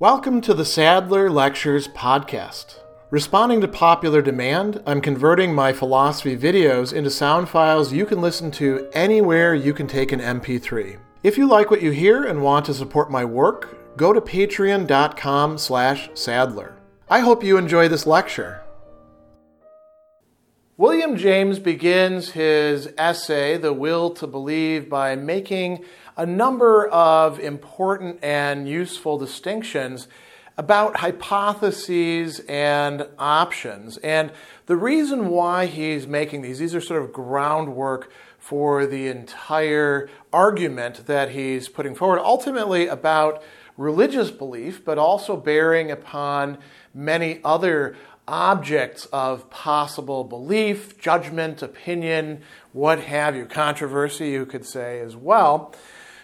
Welcome to the Sadler Lectures podcast. Responding to popular demand, I'm converting my philosophy videos into sound files you can listen to anywhere you can take an MP3. If you like what you hear and want to support my work, go to patreon.com/Sadler. I hope you enjoy this lecture. William James begins his essay, The Will to Believe, by making a number of important and useful distinctions about hypotheses and options. And the reason why he's making these are sort of groundwork for the entire argument that he's putting forward, ultimately about religious belief, but also bearing upon many other objects of possible belief, judgment, opinion, what have you, controversy, you could say as well.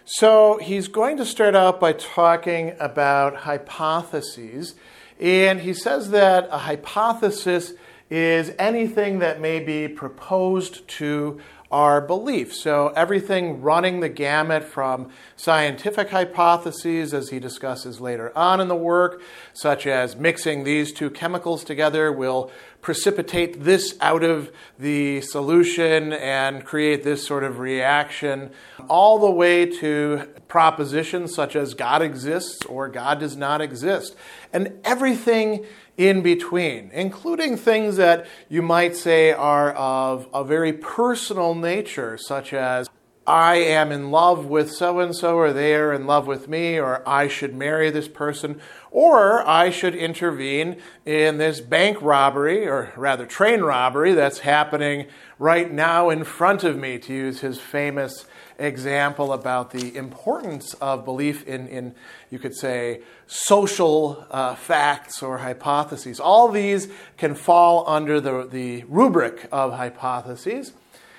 So he's going to start out by talking about hypotheses, and he says that a hypothesis is anything that may be proposed to our belief. So everything running the gamut from scientific hypotheses, as he discusses later on in the work, such as mixing these two chemicals together will precipitate this out of the solution and create this sort of reaction, all the way to propositions such as God exists or God does not exist, and everything in between, including things that you might say are of a very personal nature, such as I am in love with so-and-so, or they are in love with me, or I should marry this person, or I should intervene in this bank robbery, or rather train robbery, that's happening right now in front of me, to use his famous example about the importance of belief in you could say, social facts or hypotheses. All these can fall under the rubric of hypotheses.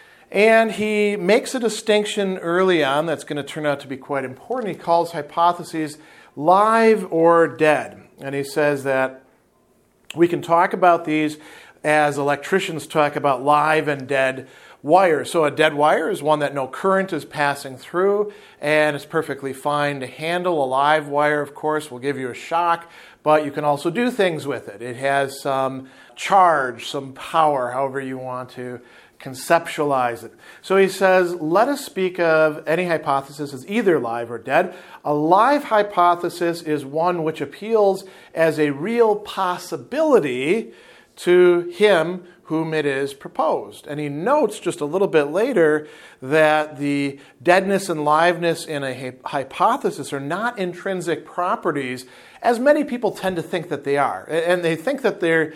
And he makes a distinction early on that's going to turn out to be quite important. He calls hypotheses live or dead. And he says that we can talk about these as electricians talk about live and dead wires. So a dead wire is one that no current is passing through, and it's perfectly fine to handle. A live wire, of course, will give you a shock, but you can also do things with it. It has some charge, some power, however you want to conceptualize it. So he says, let us speak of any hypothesis as either live or dead. A live hypothesis is one which appeals as a real possibility to him whom it is proposed. And he notes just a little bit later that the deadness and liveness in a hypothesis are not intrinsic properties, as many people tend to think that they are. And they think that they're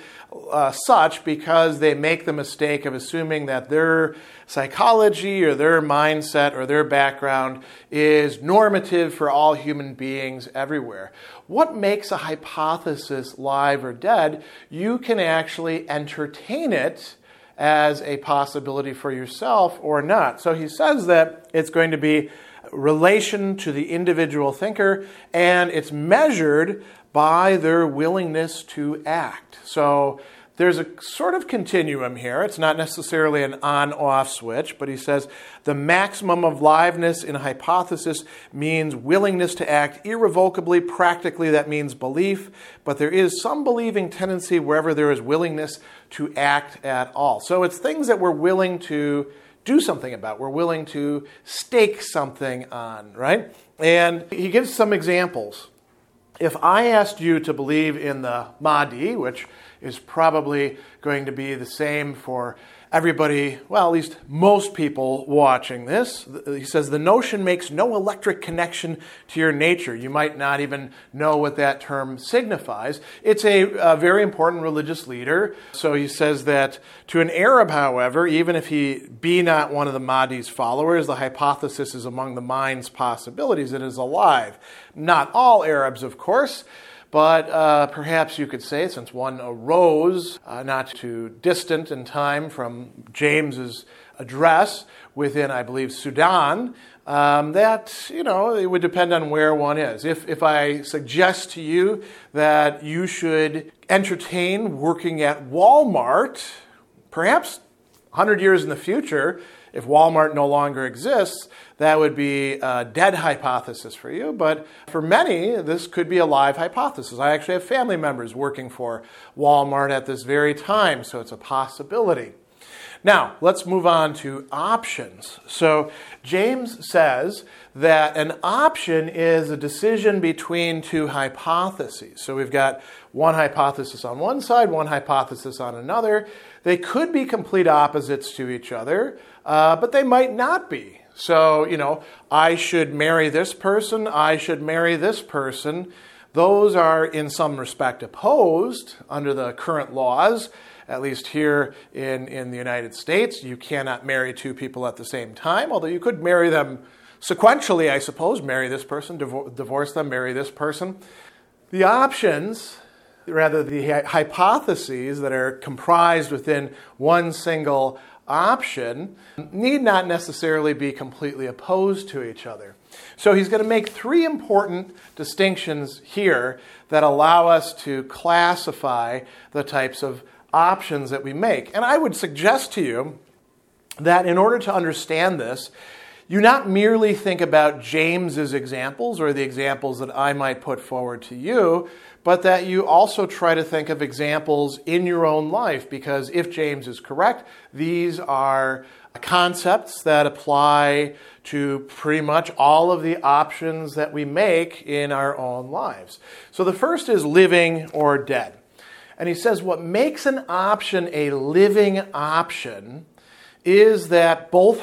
such because they make the mistake of assuming that their psychology or their mindset or their background is normative for all human beings everywhere. What makes a hypothesis live or dead? You can actually entertain it as a possibility for yourself or not. So he says that it's going to be relation to the individual thinker, and it's measured by their willingness to act. So there's a sort of continuum here. It's not necessarily an on-off switch, but he says the maximum of liveness in a hypothesis means willingness to act irrevocably. Practically, that means belief, but there is some believing tendency wherever there is willingness to act at all. So it's things that we're willing to do something about. We're willing to stake something on, right? And he gives some examples. If I asked you to believe in the Mahdi, which is probably going to be the same for everybody, well, at least most people watching this, he says the notion makes no electric connection to your nature. You might not even know what that term signifies. It's a very important religious leader. So he says that to an Arab, however, even if he be not one of the Mahdi's followers, the hypothesis is among the mind's possibilities. It is alive. Not all Arabs, of course, but perhaps you could say, since one arose not too distant in time from James's address within, I believe, Sudan, that, it would depend on where one is. If I suggest to you that you should entertain working at Walmart, perhaps 100 years in the future, if Walmart no longer exists, that would be a dead hypothesis for you. But for many, this could be a live hypothesis. I actually have family members working for Walmart at this very time, so it's a possibility. Now, let's move on to options. So James says that an option is a decision between two hypotheses. So we've got one hypothesis on one side, one hypothesis on another. They could be complete opposites to each other, but they might not be. So, I should marry this person, I should marry this person. Those are in some respect opposed under the current laws. At least here in the United States, you cannot marry two people at the same time, although you could marry them sequentially, I suppose. Marry this person, divorce them, marry this person. The options, rather the hypotheses that are comprised within one single option, need not necessarily be completely opposed to each other. So he's going to make three important distinctions here that allow us to classify the types of options that we make. And I would suggest to you that in order to understand this, you not merely think about James's examples or the examples that I might put forward to you, but that you also try to think of examples in your own life, because if James is correct, these are concepts that apply to pretty much all of the options that we make in our own lives. So the first is living or dead. And he says what makes an option a living option is that both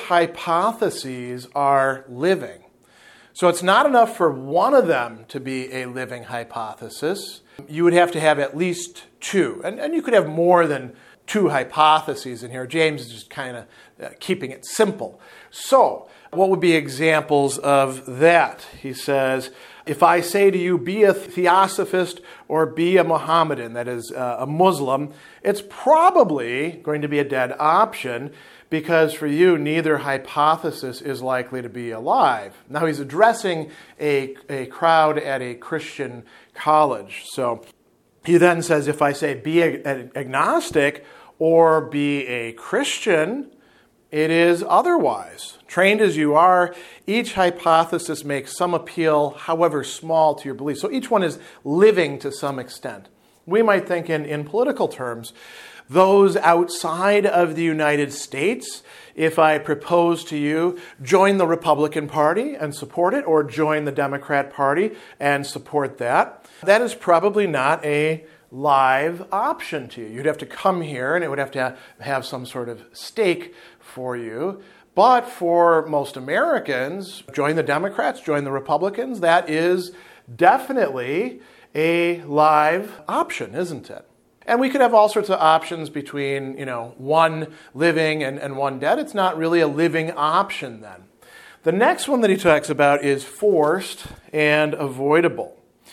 hypotheses are living. So it's not enough for one of them to be a living hypothesis. You would have to have at least two. And you could have more than two hypotheses in here. James is just kind of keeping it simple. So what would be examples of that? He says, if I say to you, be a theosophist or be a Mohammedan, that is a Muslim, it's probably going to be a dead option because for you, neither hypothesis is likely to be alive. Now, he's addressing a crowd at a Christian college. So he then says, if I say be an agnostic or be a Christian, it is otherwise. Trained as you are, each hypothesis makes some appeal, however small, to your belief. So each one is living to some extent. We might think in political terms, those outside of the United States, if I propose to you, join the Republican Party and support it, or join the Democrat Party and support that, that is probably not a live option to you. You'd have to come here and it would have to have some sort of stake for you. But for most Americans, join the Democrats, join the Republicans, that is definitely a live option, isn't it? And we could have all sorts of options between, one living and one dead. It's not really a living option then. The next one that he talks about is forced and avoidable.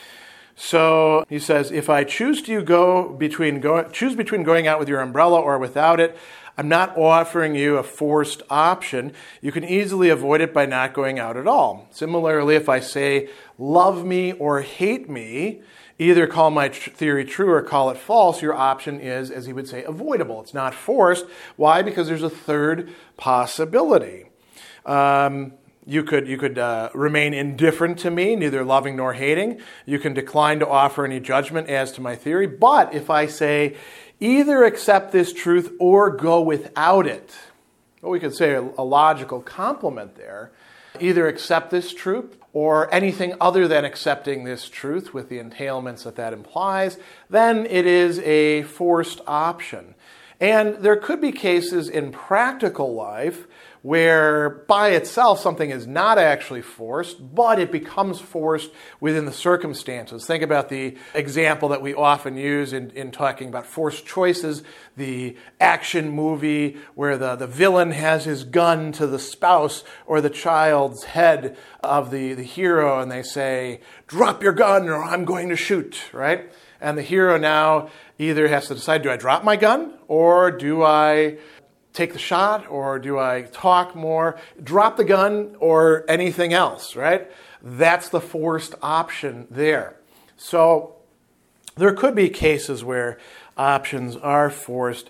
So he says, if I choose between going out with your umbrella or without it, I'm not offering you a forced option. You can easily avoid it by not going out at all. Similarly, if I say, love me or hate me, either call my theory true or call it false, your option is, as he would say, avoidable. It's not forced. Why? Because there's a third possibility. You could remain indifferent to me, neither loving nor hating. You can decline to offer any judgment as to my theory. But if I say, either accept this truth or go without it, well, we could say a logical complement there. Either accept this truth or anything other than accepting this truth with the entailments that implies, then it is a forced option. And there could be cases in practical life where by itself something is not actually forced, but it becomes forced within the circumstances. Think about the example that we often use in talking about forced choices, the action movie where the villain has his gun to the spouse or the child's head of the hero, and they say, drop your gun or I'm going to shoot, right? And the hero now either has to decide, do I drop my gun or do I take the shot, or do I talk more, drop the gun, or anything else, right? That's the forced option there. So there could be cases where options are forced.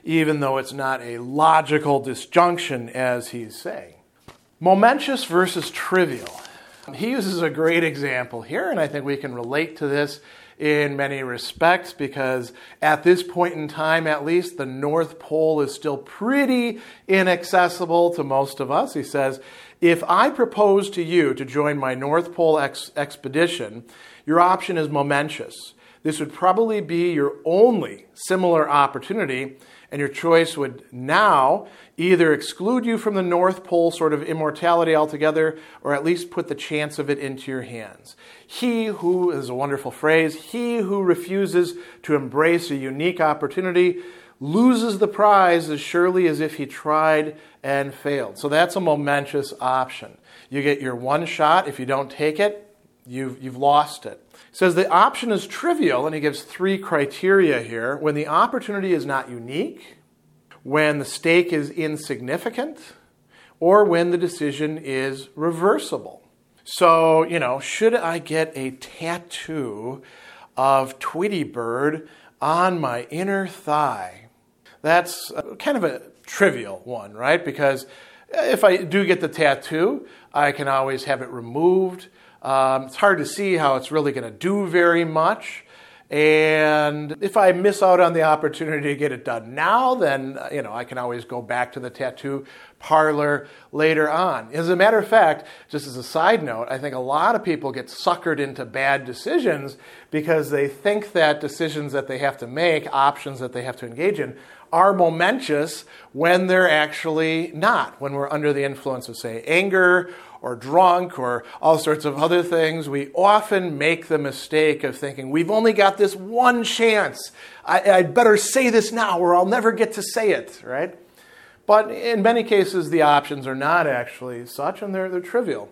even though it's not a logical disjunction as he's saying. Momentous versus trivial. He uses a great example here, and I think we can relate to this in many respects because at this point in time, at least, the North Pole is still pretty inaccessible to most of us. He says, if I propose to you to join my North Pole expedition, your option is momentous. This would probably be your only similar opportunity, and your choice would now either exclude you from the North Pole sort of immortality altogether, or at least put the chance of it into your hands. He who, is a wonderful phrase, he who refuses to embrace a unique opportunity loses the prize as surely as if he tried and failed. So that's a momentous option. You get your one shot. If you don't take it, you've lost it. He says the option is trivial, and he gives 3 criteria here. When the opportunity is not unique, when the stake is insignificant, or when the decision is reversible. So, should I get a tattoo of Tweety Bird on my inner thigh? That's kind of a trivial one, right? Because if I do get the tattoo, I can always have it removed. It's hard to see how it's really going to do very much. And if I miss out on the opportunity to get it done now, then, I can always go back to the tattoo parlor later on. As a matter of fact, just as a side note, I think a lot of people get suckered into bad decisions because they think that decisions that they have to make, options that they have to engage in, are momentous when they're actually not. When we're under the influence of, say, anger or drunk or all sorts of other things, we often make the mistake of thinking, we've only got this one chance. I'd better say this now or I'll never get to say it, right? But in many cases, the options are not actually such, and they're trivial.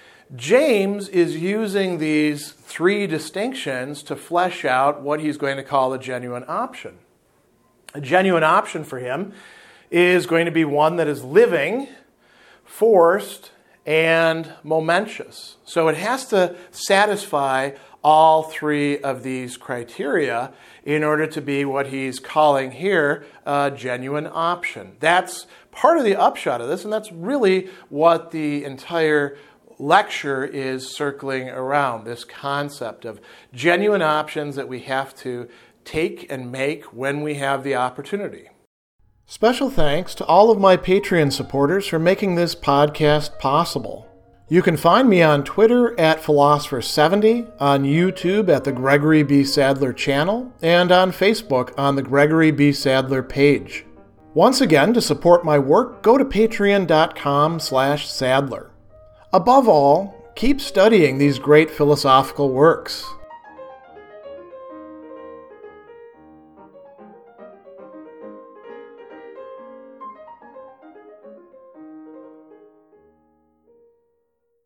James is using these 3 distinctions to flesh out what he's going to call a genuine option. A genuine option for him is going to be one that is living, forced, and momentous. So it has to satisfy all 3 of these criteria in order to be what he's calling here a genuine option. That's part of the upshot of this, and that's really what the entire lecture is circling around, this concept of genuine options that we have to take and make when we have the opportunity. Special thanks to all of my Patreon supporters for making this podcast possible. You can find me on Twitter at Philosopher70, on YouTube at the Gregory B. Sadler channel, and on Facebook on the Gregory B. Sadler page. Once again, to support my work, go to patreon.com/Sadler. Above all, keep studying these great philosophical works.